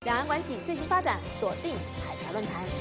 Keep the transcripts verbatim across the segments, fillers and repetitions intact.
两岸关系最新发展，锁定海峡论坛。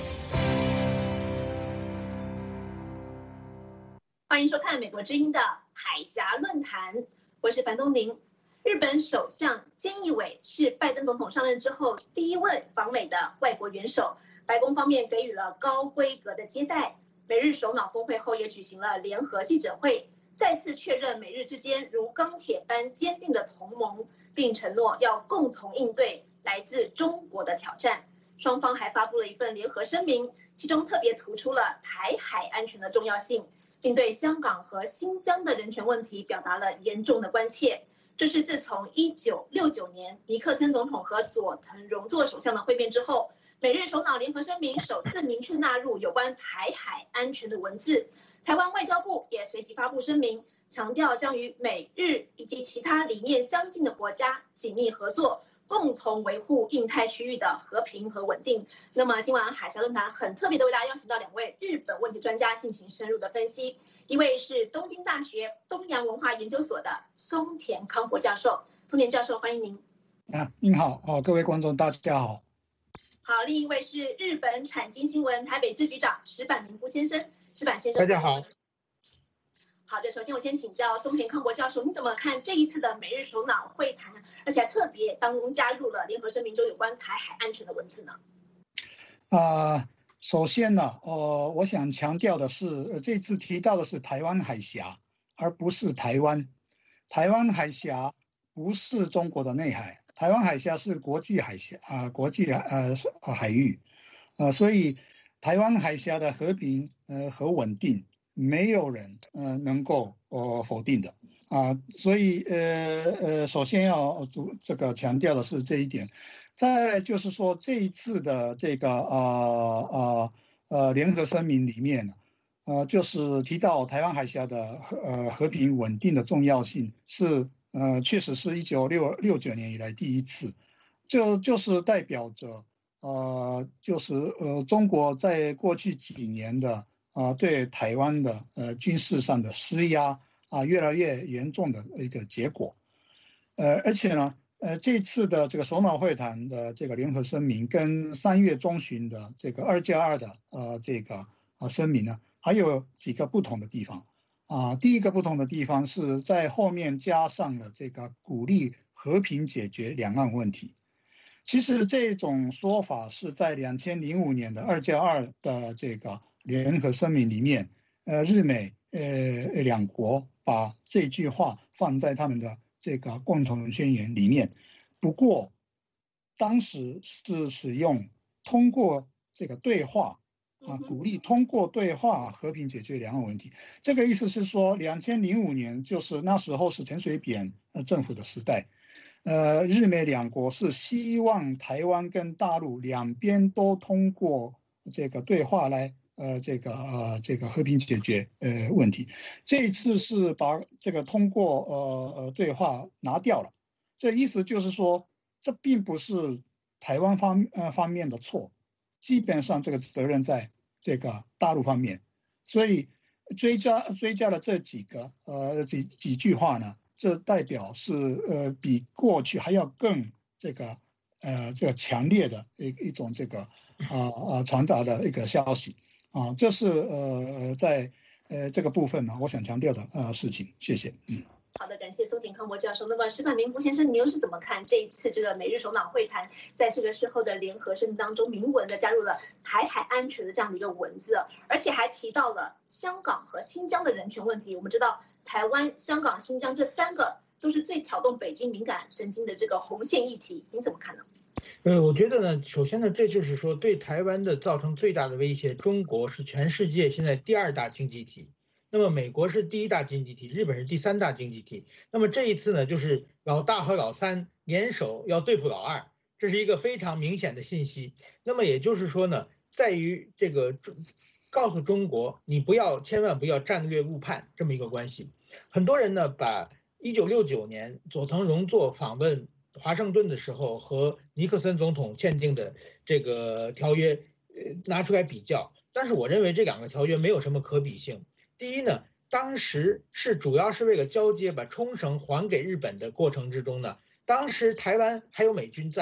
欢迎收看美国之音的海峡论坛，我是樊东宁。日本首相菅义伟是拜登总统上任之后第一位访美的外国元首，白宫方面给予了高规格的接待。美日首脑峰会后也举行了联合记者会，再次确认美日之间如钢铁般坚定的同盟，并承诺要共同应对来自中国的挑战。双方还发布了一份联合声明，其中特别突出了台海安全的重要性，并对香港和新疆的人权问题表达了严重的关切。这是自从一九六九年尼克森总统和佐藤荣作首相的会面之后，美日首脑联合声明首次明确纳入有关台海安全的文字。台湾外交部也随即发布声明，强调将与美日以及其他理念相近的国家紧密合作，共同维护印太区域的和平和稳定。那么今晚海峡论坛很特别的为大家邀请到两位日本问题专家进行深入的分析，一位是东京大学东洋文化研究所的松田康博教授。松田教授，欢迎您。 啊，您好，哦，各位观众大家好。 好，另一位是日本产经新闻台北支局长石坂明夫先生。石坂先生， 大家好。 好的，首先我先请教松田康博教授，你怎么看这一次的美日首脑会谈，而且还特别当中加入了联合声明中有关台海安全的文字呢？ 啊、呃，首先呢，呃，我想强调的是，呃，这次提到的是台湾海峡，而不是台湾。台湾海峡不是中国的内海，台湾海峡是国际海峡啊、呃，国际呃海域，呃，所以台湾海峡的和平呃和稳定，没有人呃能够呃否定的啊，所以呃呃，首先要主这个强调的是这一点。再来就是说这一次的这个呃呃呃联合声明里面呢，呃就是提到台湾海峡的和呃和平稳定的重要性，是呃确实是一九六九年以来第一次，就就是代表着呃就是呃中国在过去几年的啊、呃、对台湾的呃军事上的施压啊、呃、越来越严重的一个结果，呃而且呢。呃，这次的这个首脑会谈的这个联合声明，跟三月中旬的这个二加二的呃这个呃声明呢，还有几个不同的地方啊、呃。第一个不同的地方是在后面加上了这个鼓励和平解决两岸问题。其实这种说法是在两千零五年的二加二的这个联合声明里面，呃，日美呃两国把这句话放在他们的这个共同宣言里面，不过当时是使用通过这个对话啊，鼓励通过对话和平解决两岸问题。这个意思是说，两千零五年就是那时候是陈水扁政府的时代，呃，日美两国是希望台湾跟大陆两边都通过这个对话来。呃，这个呃，这个和平解决呃问题，这一次是把这个通过呃呃对话拿掉了，这意思就是说，这并不是台湾方呃方面的错，基本上这个责任在这个大陆方面，所以追加追加了这几个呃几几句话呢，这代表是呃比过去还要更这个呃这个强烈的一一种这个啊啊、呃、传达的一个消息。啊，这是呃在呃这个部分呢，我想强调的呃事情，谢谢。嗯， 好的，感谢松田康博教授。那么石坂明夫先生，你又是怎么看这一次这个美日首脑会谈，在这个时候的联合声明当中，明文的加入了台海安全的这样的一个文字，而且还提到了香港和新疆的人权问题。我们知道，台湾、香港、新疆这三个都是最挑动北京敏感神经的这个红线议题，您怎么看呢？ 呃，我觉得呢，首先呢，这就是说对台湾的造成最大的威胁。中国是全世界现在第二大经济体，那么美国是第一大经济体，日本是第三大经济体。那么这一次呢，就是老大和老三联手要对付老二，这是一个非常明显的信息。那么也就是说呢，在于这个告诉中国，你不要千万不要战略误判这么一个关系。很多人呢把一九六九年佐藤荣作访问华盛顿的时候和尼克森总统签订的这个条约呃拿出来比较，但是我认为这两个条约没有什么可比性。第一呢，当时是主要是为了交接把冲绳还给日本的过程之中呢，当时台湾还有美军在，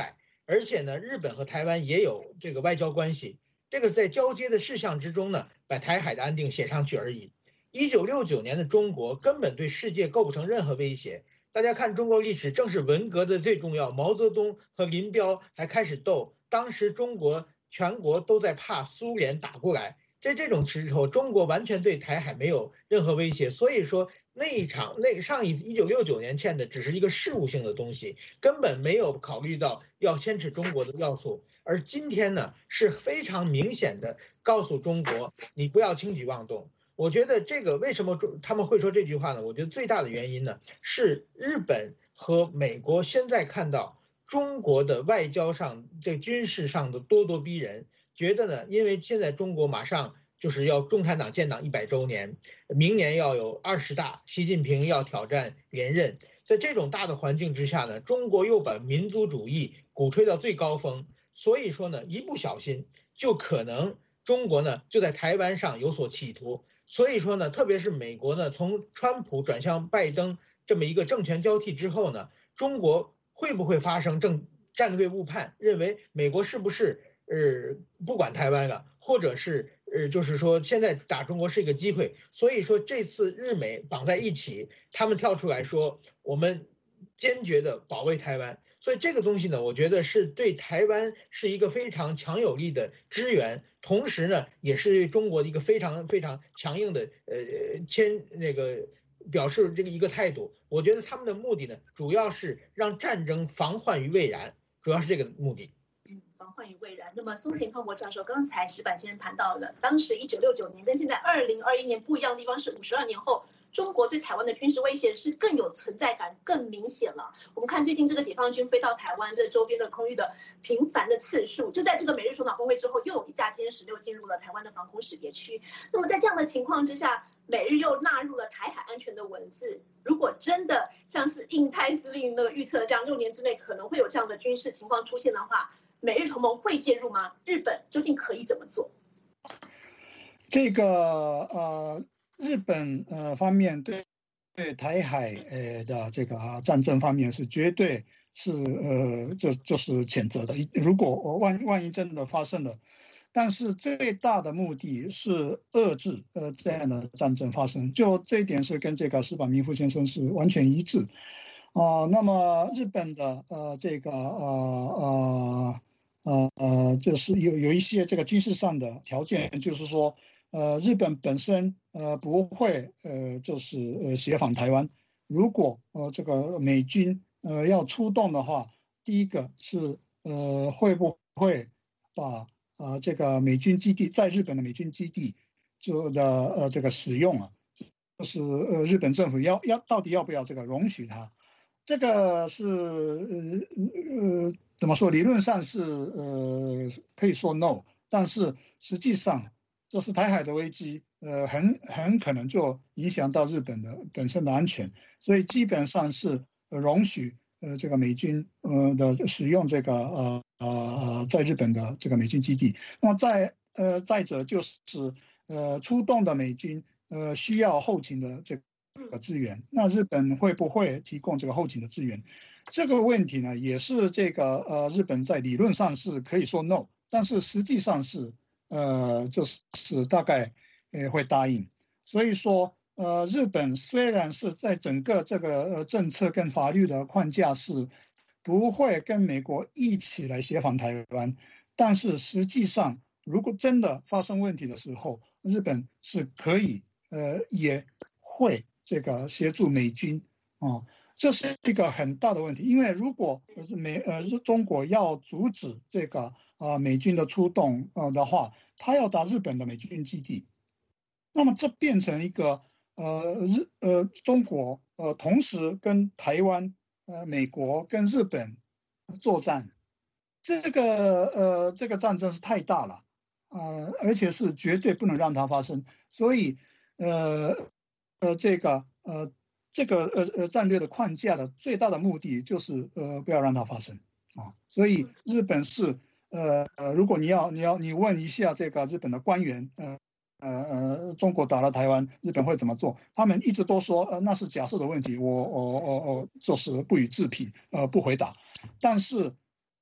而且呢，日本和台湾也有这个外交关系，这个在交接的事项之中呢，把台海的安定写上去而已。一九六九年的中国根本对世界构不成任何威胁。大家看中国历史，正是文革的最重要，毛泽东和林彪还开始斗，当时中国全国都在怕苏联打过来，在这种时候，中国完全对台海没有任何威胁。所以说那一场那上一一九六九年签的只是一个事务性的东西，根本没有考虑到要牵扯中国的要素。而今天呢，是非常明显的告诉中国，你不要轻举妄动。我觉得这个为什么他们会说这句话呢？我觉得最大的原因呢，是日本和美国现在看到中国的外交上、这军事上的咄咄逼人，觉得呢，因为现在中国马上就是要共产党建党一百周年，明年要有二十大，习近平要挑战连任，在这种大的环境之下呢，中国又把民族主义鼓吹到最高峰，所以说呢，一不小心就可能中国呢就在台湾上有所企图。所以说呢，特别是美国呢，从川普转向拜登这么一个政权交替之后呢，中国会不会发生政战略误判，认为美国是不是呃不管台湾了，或者是呃就是说现在打中国是一个机会。所以说这次日美绑在一起，他们跳出来说我们坚决的保卫台湾。所以这个东西呢，我觉得是对台湾是一个非常强有力的支援，同时呢，也是中国的一个非常非常强硬的呃签那个表示这个一个态度。我觉得他们的目的呢，主要是让战争防患于未然，主要是这个目的。 嗯，防患于未然。那么松田康博教授刚才石板先生谈到了，当时一九六九年跟现在二零二一年不一样的地方是，五十二年后。中国对台湾的军事威胁是更有存在感、更明显了。我们看最近这个解放军飞到台湾这周边的空域的频繁的次数，就在这个美日首脑峰会之后，又有一架歼十六进入了台湾的防空识别区。那么在这样的情况之下，美日又纳入了台海安全的文字。如果真的像是印太司令那个预测的这样，六年之内可能会有这样的军事情况出现的话，美日同盟会介入吗？日本究竟可以怎么做？ 这个呃。日本呃方面对对台海呃的这个战争方面是绝对是呃这就是谴责的。如果万万一真的发生了，但是最大的目的是遏制呃这样的战争发生。就这一点是跟这个石坂明夫先生是完全一致啊、呃。那么日本的呃这个呃呃呃就是有有一些这个军事上的条件，就是说。呃，日本本身呃不会呃就是呃协防台湾。如果呃这个美军呃要出动的话，第一个是呃会不会把啊、呃、这个美军基地在日本的美军基地就的呃这个使用啊，就是呃日本政府要要到底要不要这个容许它？这个是呃呃怎么说？理论上是呃可以说 no， 但是实际上。就是台海的危机，呃，很很可能就影响到日本的本身的安全，所以基本上是容许呃这个美军呃的使用这个呃呃在日本的这个美军基地。那么再呃再者就是呃出动的美军呃需要后勤的这个资源，那日本会不会提供这个后勤的资源？这个问题呢，也是这个呃日本在理论上是可以说 no， 但是实际上是。呃，就是大概呃会答应，所以说呃，日本虽然是在整个这个呃政策跟法律的框架是不会跟美国一起来协防台湾，但是实际上如果真的发生问题的时候，日本是可以呃也会这个协助美军啊，这是一个很大的问题，因为如果美呃中国要阻止这个。啊，美军的出动呃的话，他要打日本的美军基地，那么这变成一个呃日呃中国呃同时跟台湾呃美国跟日本作战，这个呃这个战争是太大了啊、呃，而且是绝对不能让它发生，所以呃呃这个呃这个呃呃战略的框架的最大的目的就是呃不要让它发生啊，所以日本是。呃呃，如果你要你要你问一下这个日本的官员，呃呃呃，中国打了台湾，日本会怎么做？他们一直都说，呃，那是假设的问题，我我我我就是不予置评，呃，不回答。但是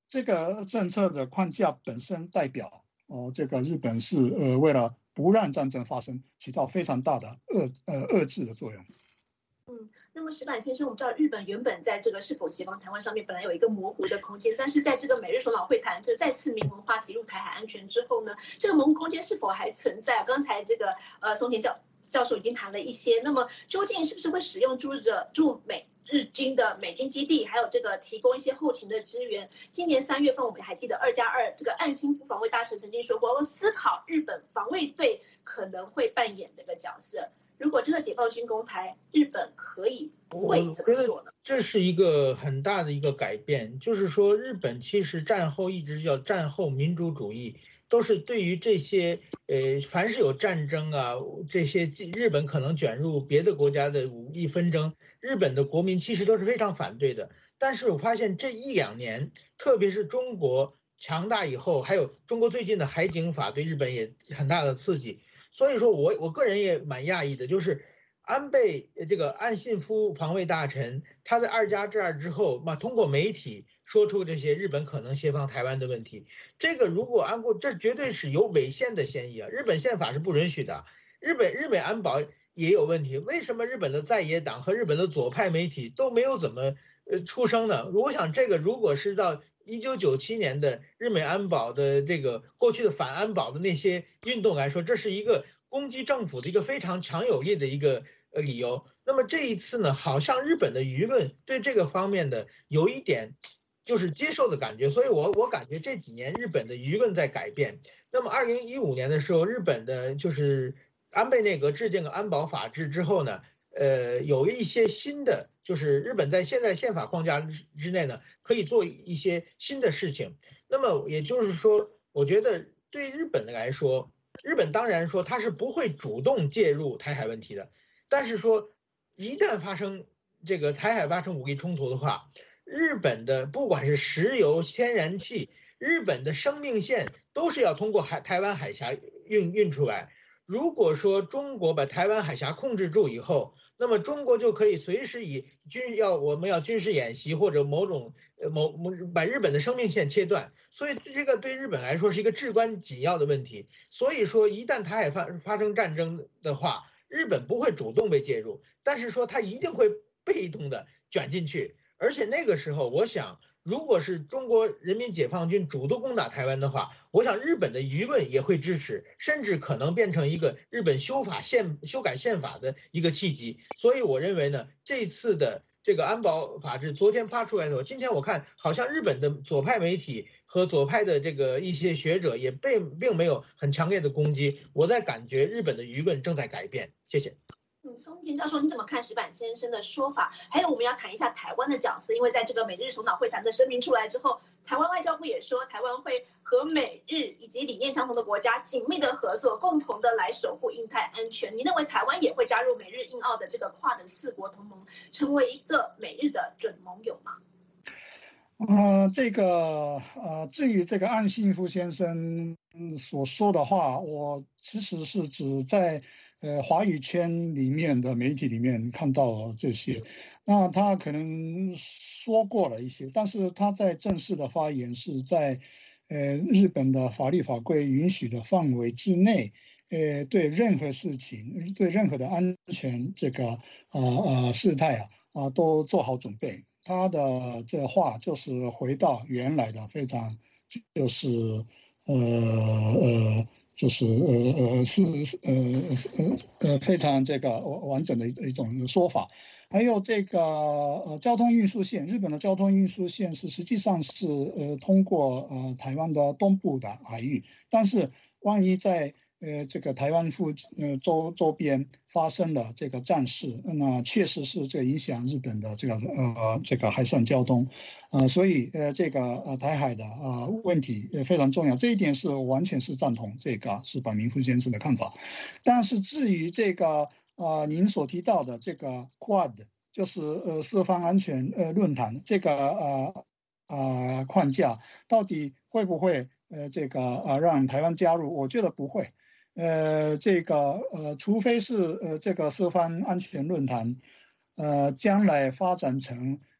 这个政策的框架本身代表，哦，这个日本是呃为了不让战争发生，起到非常大的遏呃遏制的作用。 嗯，那么石板先生，我们知道日本原本在这个是否协防台湾上面本来有一个模糊的空间，但是在这个美日首脑会谈这再次明文化提入台海安全之后呢，这个模糊空间是否还存在？刚才这个呃松田教教授已经谈了一些，那么究竟是不是会使用驻日驻美日军的美军基地，还有这个提供一些后勤的支援？今年三月份我们还记得二加二这个岸信夫防卫大臣曾经说过，思考日本防卫队可能会扮演这个角色。如果真的解放军攻台，日本可以不会怎么做呢？ 这是一个很大的一个改变，就是说日本其实战后一直叫战后民主主义，都是对于这些呃凡是有战争啊，这些日本可能卷入别的国家的武力纷争，日本的国民其实都是非常反对的。但是我发现这一两年，特别是中国强大以后，还有中国最近的海警法对日本也很大的刺激。所以说我我个人也蛮讶异的，就是安倍这个岸信夫防卫大臣，他在二加二之后嘛，通过媒体说出这些日本可能协防台湾的问题，这个如果按过，这绝对是有违宪的嫌疑啊！日本宪法是不允许的，日本日美安保也有问题，为什么日本的在野党和日本的左派媒体都没有怎么呃出声呢？我想这个如果是到一九九七年的日美安保的这个过去的反安保的那些运动来说，这是一个攻击政府的一个非常强有力的一个呃理由。那么这一次呢，好像日本的舆论对这个方面的有一点就是接受的感觉，所以我我感觉这几年日本的舆论在改变。那么二零一五年的时候，日本的就是安倍内阁制定了安保法制之后呢，呃，有一些新的，就是日本在现在宪法框架之内呢，可以做一些新的事情。那么也就是说，我觉得对日本的来说，日本当然说它是不会主动介入台海问题的，但是说一旦发生这个台海发生武力冲突的话，日本的不管是石油、天然气，日本的生命线都是要通过海台湾海峡运运出来。如果说中国把台湾海峡控制住以后，那么中国就可以随时以军要我们要军事演习或者某种呃某某把日本的生命线切断，所以这个对日本来说是一个至关紧要的问题。所以说，一旦台海发发生战争的话，日本不会主动被介入，但是说它一定会被动的卷进去。而且那个时候，我想，如果是中国人民解放军主动攻打台湾的话，我想日本的舆论也会支持，甚至可能变成一个日本修法宪修改宪法的一个契机。所以我认为呢，这次的这个安保法制昨天发出来的时候，今天我看好像日本的左派媒体和左派的这个一些学者也并并没有很强烈的攻击。我在感觉日本的舆论正在改变。谢谢。 嗯，松田教授，你怎么看石板先生的说法？还有，我们要谈一下台湾的角色，因为在这个美日首脑会谈的声明出来之后，台湾外交部也说，台湾会和美日以及理念相同的国家紧密的合作，共同的来守护印太安全。你认为台湾也会加入美日印澳的这个跨的四国同盟，成为一个美日的准盟友吗？ 呃，这个呃，至于这个岸信夫先生所说的话，我其实是指在呃华语圈里面的媒体里面看到这些，那他可能说过了一些，但是他在正式的发言是在呃日本的法律法规允许的范围之内，呃，对任何事情，对任何的安全这个啊啊、呃、事态啊啊都做好准备。他的这话就是回到原来的非常就是呃呃就是呃呃是呃呃呃非常这个完整的一种说法。还有这个呃交通运输线，日本的交通运输线是实际上是呃通过呃台湾的东部的海域，但是万一在呃，这个台湾附呃周周边发生了这个战事，那确实是这影响日本的这个呃这个海上交通，呃，所以呃这个呃台海的啊、呃、问题也非常重要，这一点是完全是赞同这个石板明夫先生的看法。但是至于这个呃您所提到的这个 Quad， 就是呃四方安全呃论坛这个呃呃框架，到底会不会呃这个呃让台湾加入？我觉得不会。呃，这个呃，除非是呃这个四方安全论坛，呃，将来发展成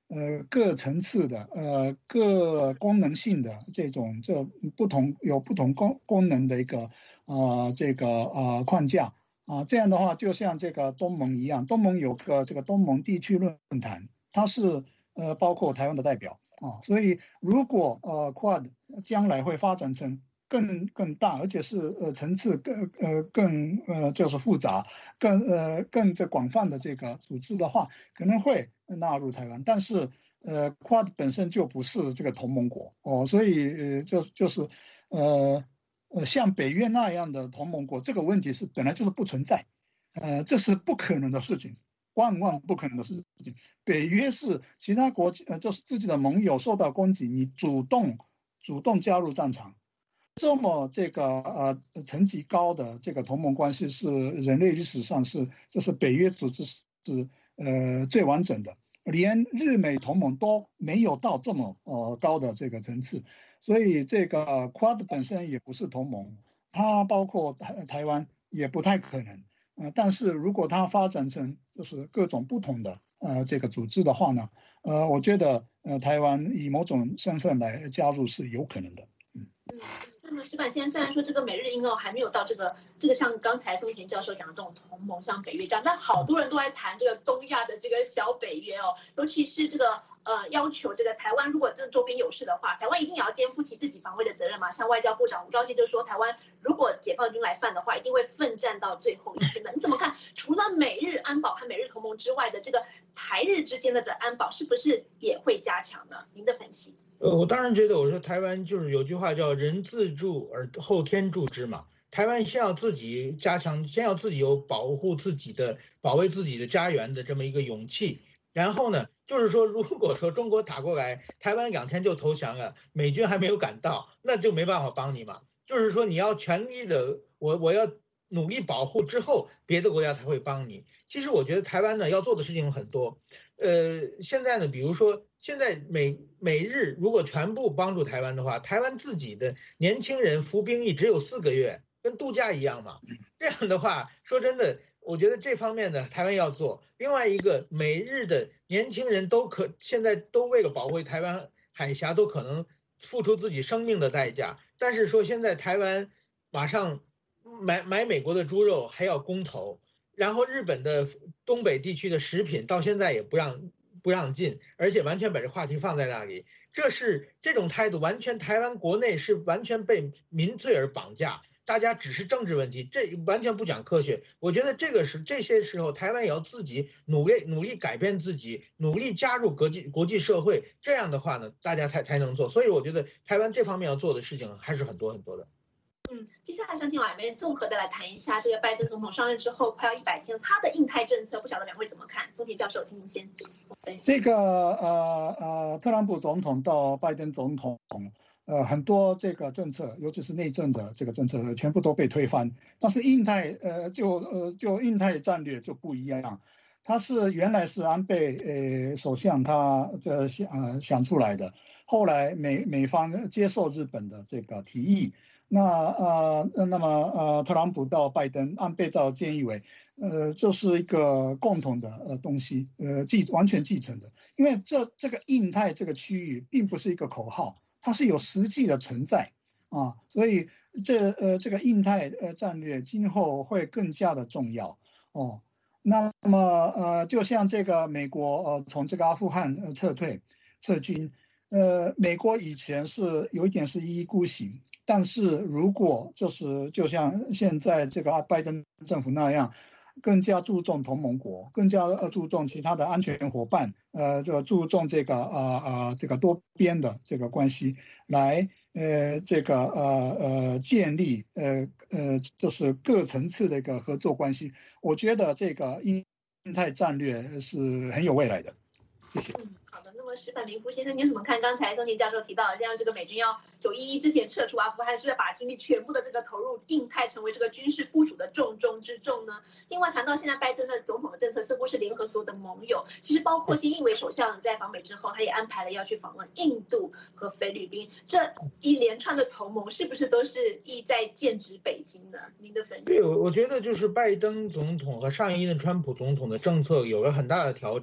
呃各层次的呃各功能性的这种这不同有不同功功能的一个呃这个呃框架啊，这样的话就像这个东盟一样，东盟有个这个东盟地区论坛，它是呃包括台湾的代表啊，所以如果呃 Quad 将来会发展成更更大，而且是呃层次更呃更呃就是复杂、更呃更这广泛的这个组织的话，可能会纳入台湾。但是呃 Quad 本身就不是这个同盟国哦，所以呃就就是呃呃像北约那样的同盟国，这个问题是本来就是不存在，呃这是不可能的事情。万万不可能的事情。北约是其他国呃，就是自己的盟友受到攻击，你主动主动加入战场。这么这个呃层级高的这个同盟关系是人类历史上是这是北约组织是呃最完整的，连日美同盟都没有到这么呃高的这个层次，所以这个 Quad 本身也不是同盟，它包括台台湾也不太可能，呃，但是如果它发展成就是各种不同的呃这个组织的话呢，呃，我觉得呃台湾以某种身份来加入是有可能的。 嗯，那么石板先生虽然说这个美日印澳还没有到这个这个像刚才松田教授讲的这种同盟，像北约这样，但好多人都在谈这个东亚的这个小北约哦，尤其是这个呃要求这个台湾如果这周边有事的话，台湾一定也要肩负起自己防卫的责任嘛。像外交部长吴钊燮就说，台湾如果解放军来犯的话，一定会奋战到最后一天的。你怎么看？除了美日安保和美日同盟之外的这个台日之间的这安保，是不是也会加强呢？您的分析？ 呃，我当然觉得，我说台湾就是有句话叫“人自助而后天助之”嘛。台湾先要自己加强，先要自己有保护自己的、保卫自己的家园的这么一个勇气。然后呢，就是说，如果说中国打过来，台湾两天就投降了，美军还没有赶到，那就没办法帮你嘛。就是说，你要全力的，我我要努力保护之后，别的国家才会帮你。其实我觉得台湾呢要做的事情很多。呃，现在呢，比如说现在美美日如果全部帮助台湾的话，台湾自己的年轻人服兵役只有四个月，跟度假一样嘛。这样的话，说真的，我觉得这方面呢，台湾要做。另外一个，美日的年轻人都可现在都为了保卫台湾海峡，都可能付出自己生命的代价。但是说现在台湾马上买买美国的猪肉还要公投。然后日本的东北地区的食品到现在也不让不让进，而且完全把这话题放在那里，这是这种态度，完全台湾国内是完全被民粹而绑架，大家只是政治问题，这完全不讲科学。我觉得这个是这些时候台湾也要自己努力努力改变自己，努力加入国际国际社会，这样的话呢，大家才才能做。所以我觉得台湾这方面要做的事情还是很多很多的。 嗯，接下来想请两位综合的来谈一下这个拜登总统上任之后快要一百天，他的印太政策，不晓得两位怎么看？松田教授，请您先。 这个呃呃，特朗普总统到拜登总统，呃，很多这个政策，尤其是内政的这个政策，全部都被推翻。但是印太呃就呃就印太战略就不一样，它是原来是安倍呃首相他这想呃想出来的，后来美美方接受日本的这个提议。那呃，那么呃，特朗普到拜登，安倍到菅义伟，呃，这是一个共同的呃东西，呃，继完全继承的。因为这这个印太这个区域并不是一个口号，它是有实际的存在啊，所以这呃这个印太呃战略今后会更加的重要哦。那么呃，就像这个美国呃从这个阿富汗呃撤退撤军，呃，美国以前是有一点是一意孤行。但是如果就是就像现在这个拜登政府那样，更加注重同盟国，更加注重其他的安全伙伴，呃，就注重这个呃呃这个多边的这个关系，来呃这个呃呃建立呃呃就是各层次的一个合作关系，我觉得这个印太战略是很有未来的。谢谢。 嗯，好的。那么石板明夫先生，您怎么看刚才松田教授提到的，像这个美军要九一一之前撤出阿富汗，是不是把精力全部的这个投入印太，成为这个军事部署的重中之重呢？另外谈到现在拜登的总统的政策似乎是联合所有的盟友，其实包括菅义伟首相在访美之后，他也安排了要去访问印度和菲律宾，这一连串的同盟是不是都是意在剑指北京呢？您的分析？ 对，我觉得就是拜登总统和上一任川普总统的政策有了很大的调整。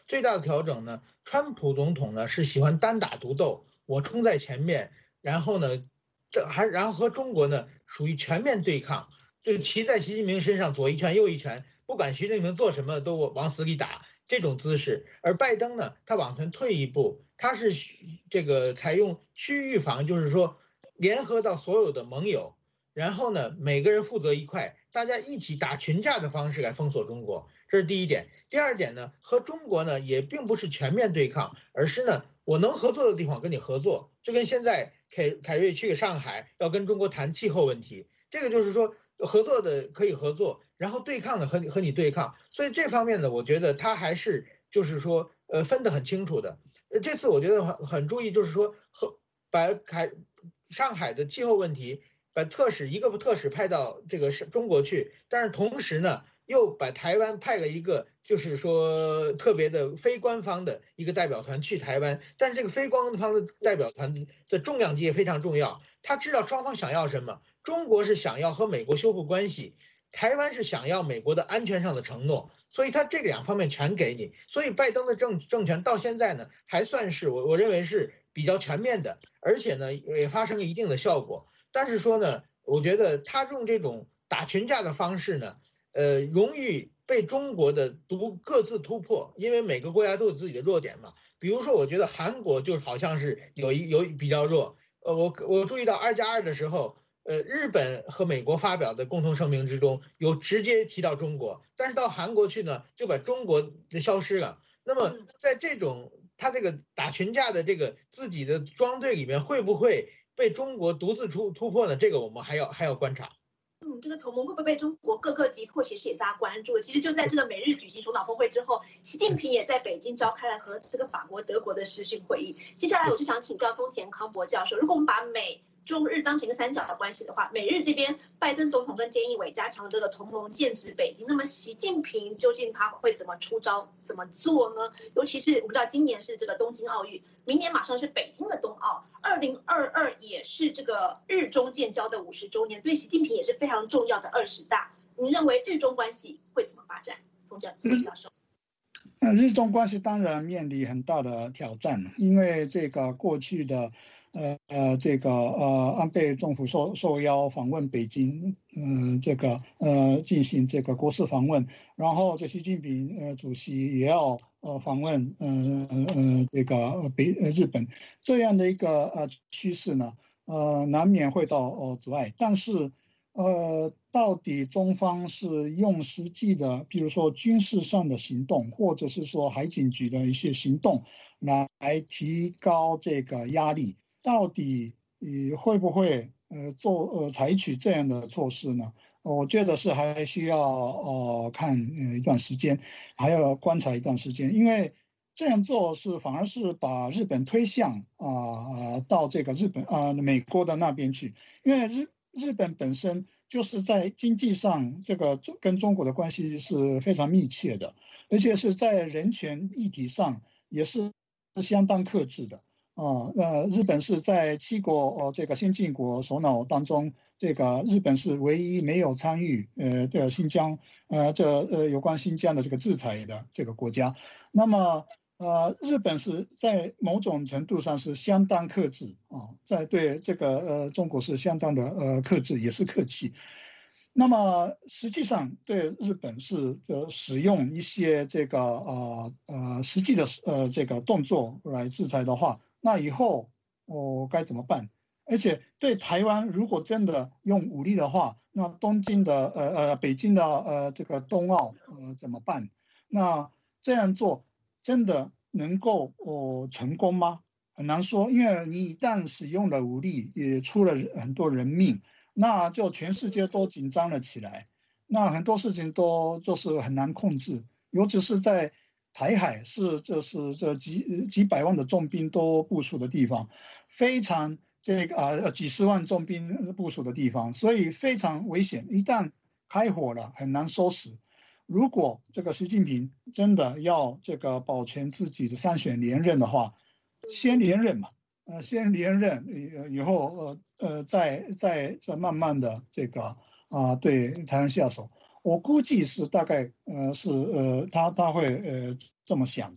最大的调整呢，川普总统呢是喜欢单打独斗，我冲在前面，然后呢，这还然后和中国呢属于全面对抗，就骑在习近平身上左一拳右一拳，不管习近平做什么都往死里打这种姿势。而拜登呢，他往前退一步，他是这个采用区域防，就是说联合到所有的盟友，然后呢每个人负责一块，大家一起打群架的方式来封锁中国，这是第一点。第二点呢，和中国呢也并不是全面对抗，而是呢我能合作的地方跟你合作，就跟现在凯凯瑞去上海要跟中国谈气候问题，这个就是说合作的可以合作，然后对抗的和你和你对抗。所以这方面呢，我觉得他还是就是说呃分得很清楚的。呃，这次我觉得很很注意，就是说和把凯上海的气候问题，把特使一个特使派到这个中国去，但是同时呢，又把台湾派了一个，就是说特别的非官方的一个代表团去台湾，但是这个非官方的代表团的重量级也非常重要，他知道双方想要什么，中国是想要和美国修复关系，台湾是想要美国的安全上的承诺，所以他这两方面全给你，所以拜登的政政权到现在呢，还算是我我认为是比较全面的，而且呢也发生了一定的效果。但是说呢，我觉得他用这种打群架的方式呢，呃，容易被中国的独各自突破，因为每个国家都有自己的弱点嘛。比如说，我觉得韩国就好像是有一有比较弱，呃，我我注意到二加二的时候，呃，日本和美国发表的共同声明之中有直接提到中国，但是到韩国去呢，就把中国的消失了。那么在这种他这个打群架的这个自己的庄队里面，会不会被中国独自突突破呢？这个我们还要还要观察。 嗯，这个同盟会不会被中国各个击破，其实也是大家关注的。其实就在这个美日举行首脑峰会之后，习近平也在北京召开了和这个法国、德国的视讯会议。接下来我就想请教松田康博教授，如果我们把美中日当成一个三角的关系的话，美日这边拜登总统跟菅义伟加强了这个同盟剑指北京，那么习近平究竟他会怎么出招，怎么做呢？尤其是我们知道今年是这个东京奥运，明年马上是北京的冬奥，二零二二也是这个日中建交的五十周年，对习近平也是非常重要的二十大。您认为日中关系会怎么发展？宋教授。 呃，日中关系当然面临很大的挑战，因为这个过去的。呃呃，这个呃，安倍政府受受邀访问北京，呃，这个呃进行这个国事访问，然后这习近平呃主席也要呃访问呃呃这个北呃日本，这样的一个呃趋势呢，呃难免会到呃阻碍，但是呃到底中方是用实际的，比如说军事上的行动，或者是说海警局的一些行动，来提高这个压力。到底呃会不会呃做呃采取这样的措施呢？我觉得是还需要呃看呃一段时间，还要观察一段时间，因为这样做是反而是把日本推向啊呃到这个日本啊、呃、美国的那边去，因为日日本本身就是在经济上这个跟中国的关系是非常密切的，而且是在人权议题上也是相当克制的。啊，呃，日本是在七国呃这个先进国首脑当中，这个日本是唯一没有参与呃的新疆呃这呃有关新疆的这个制裁的这个国家。那么呃，日本是在某种程度上是相当克制啊，在对这个呃中国是相当的呃克制，也是客气。那么实际上对日本是呃使用一些这个呃呃实际的呃这个动作来制裁的话。那以后哦该怎么办？而且对台湾，如果真的用武力的话，那东京的呃呃北京的呃这个冬奥呃怎么办？那这样做真的能够哦成功吗？很难说，因为你一旦使用了武力，也出了很多人命，那就全世界都紧张了起来，那很多事情都就是很难控制，尤其是在。台海是这是这几几百万的重兵都部署的地方，非常这个啊几十万重兵部署的地方，所以非常危险。一旦开火了，很难收拾。如果这个习近平真的要这个保全自己的三选连任的话，先连任嘛，呃，先连任，呃，以后呃呃再再再慢慢的这个啊、呃、对台湾下手。我估计是大概呃是呃他他会呃这么想的，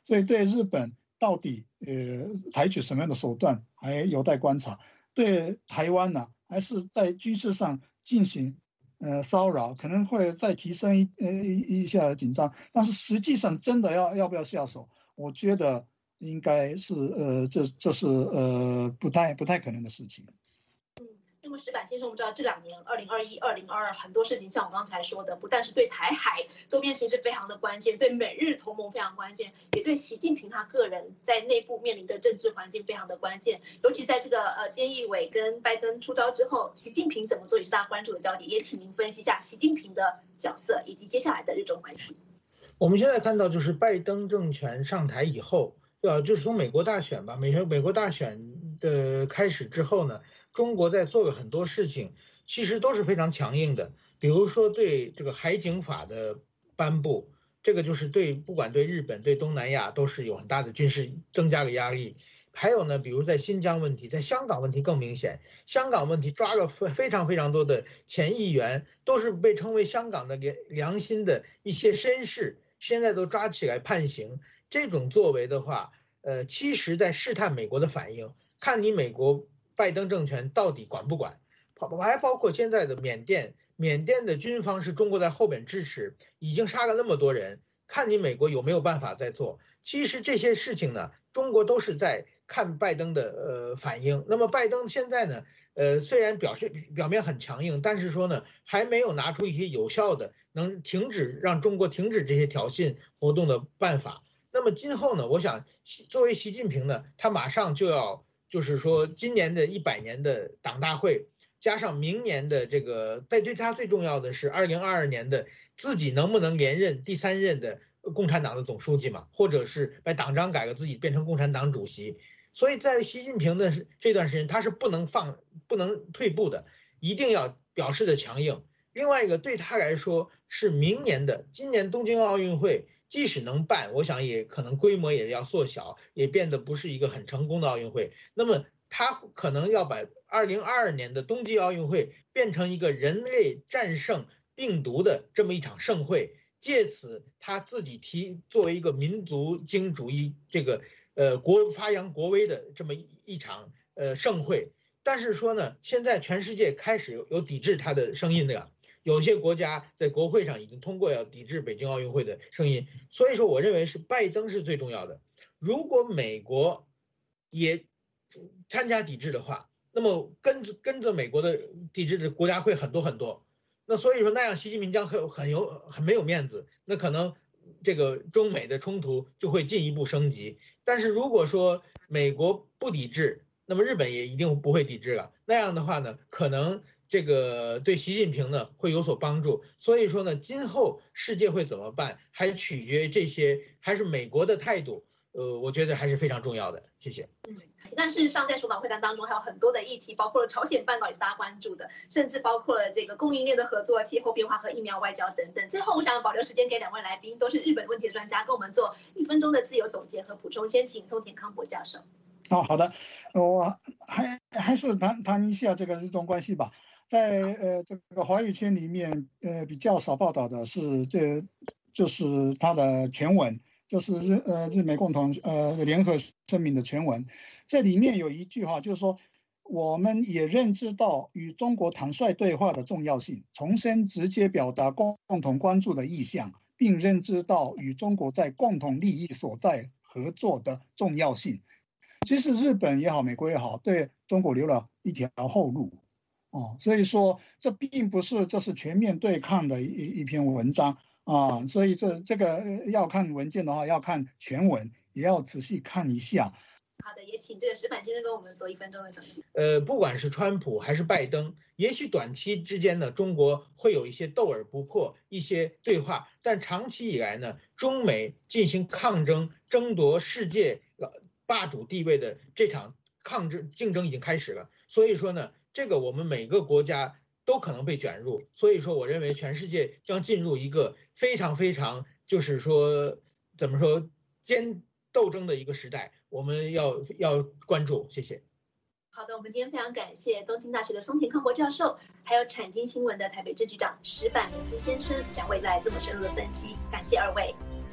所以对日本到底呃采取什么样的手段还有待观察。对台湾呢，还是在军事上进行呃骚扰，可能会再提升一呃一下紧张，但是实际上真的要要不要下手，我觉得应该是呃这这是呃不太不太可能的事情。 那么石板先生，我们知道这两年二零二一、二零二二很多事情，像我刚才说的，不但是对台海周边形势非常的关键，对美日同盟非常关键，也对习近平他个人在内部面临的政治环境非常的关键。尤其在这个呃菅义伟跟拜登出招之后，习近平怎么做也是大家关注的焦点。也请您分析一下习近平的角色以及接下来的日中关系。 我们现在看到，就是拜登政权上台以后，呃，就是从美国大选吧，美美国大选的开始之后呢，中国在做的很多事情，其实都是非常强硬的。比如说对这个海警法的颁布，这个就是对不管对日本、对东南亚都是有很大的军事增加的压力。还有呢，比如在新疆问题，在香港问题更明显，香港问题抓了非常非常多的前议员，都是被称为香港的良良心的一些绅士，现在都抓起来判刑。这种作为的话，呃，其实在试探美国的反应，看你美国拜登政权到底管不管。还包括现在的缅甸，缅甸的军方是中国在后边支持，已经杀了那么多人，看你美国有没有办法再做。其实这些事情呢，中国都是在看拜登的呃反应。那么拜登现在呢，呃，虽然表现表面很强硬，但是说呢，还没有拿出一些有效的能停止让中国停止这些挑衅活动的办法。那么今后呢，我想作为习近平呢，他马上就要就是说今年的一百年的党大会，加上明年的这个，在对他最重要的是二零二二年的自己能不能连任第三任的共产党的总书记嘛，或者是把党章改了自己变成共产党主席。所以在习近平的这段时间，他是不能放不能退步的，一定要表示的强硬。另外一个对他来说是明年的今年东京奥运会，即使能办，我想也可能规模也要缩小，也变得不是一个很成功的奥运会。那么他可能要把二零二二年的冬季奥运会变成一个人类战胜病毒的这么一场盛会，借此他自己提作为一个民族精英主义这个呃国发扬国威的这么一场呃盛会。但是说呢，现在全世界开始有有抵制他的声音了。有些国家在国会上已经通过要抵制北京奥运会的声音，所以说我认为是拜登是最重要的。如果美国也参加抵制的话，那么跟着跟着美国的抵制的国家会很多很多，那所以说那样习近平将很很有很没有面子，那可能这个中美的冲突就会进一步升级。但是如果说美国不抵制，那么日本也一定不会抵制了，那样的话呢，可能这个对习近平呢会有所帮助。所以说呢，今后世界会怎么办，还取决于这些，还是美国的态度，呃，我觉得还是非常重要的。谢谢。 嗯，但事实上在首脑会谈当中还有很多的议题，包括了朝鲜半岛也是大家关注的，甚至包括了这个供应链的合作、气候变化和疫苗外交等等。最后我想保留时间给两位来宾，都是日本问题的专家，跟我们做一分钟的自由总结和补充。先请松田康博教授。 哦，好的，我还还是谈谈一下这个日中关系吧。在呃这个华语圈里面，呃比较少报道的是这，就是它的全文，就是日呃日美共同呃联合声明的全文。这里面有一句话，就是说我们也认知到与中国坦率对话的重要性，重申直接表达共共同关注的意向，并认知到与中国在共同利益所在合作的重要性。其实日本也好，美国也好，对中国留了一条后路，哦，所以说这并不是这是全面对抗的一一篇文章啊，所以这这个要看文件的话，要看全文，也要仔细看一下。 好的，也请这个石板先生跟我们做一分钟的总结。 呃，不管是川普还是拜登，也许短期之间呢，中国会有一些斗而不破一些对话，但长期以来呢，中美进行抗争，争夺世界霸主地位的这场抗争竞争已经开始了。所以说呢，这个我们每个国家都可能被卷入。所以说，我认为全世界将进入一个非常非常就是说怎么说尖斗争的一个时代，我们要要关注。谢谢。 好的，我们今天非常感谢东京大学的松田康博教授，还有产经新闻的台北支局长石板明夫先生，两位来这么深入的分析，感谢二位。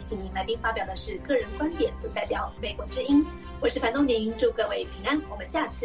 请您来宾发表的是个人观点，不代表美国之音。我是樊东宁，祝各位平安，我们下次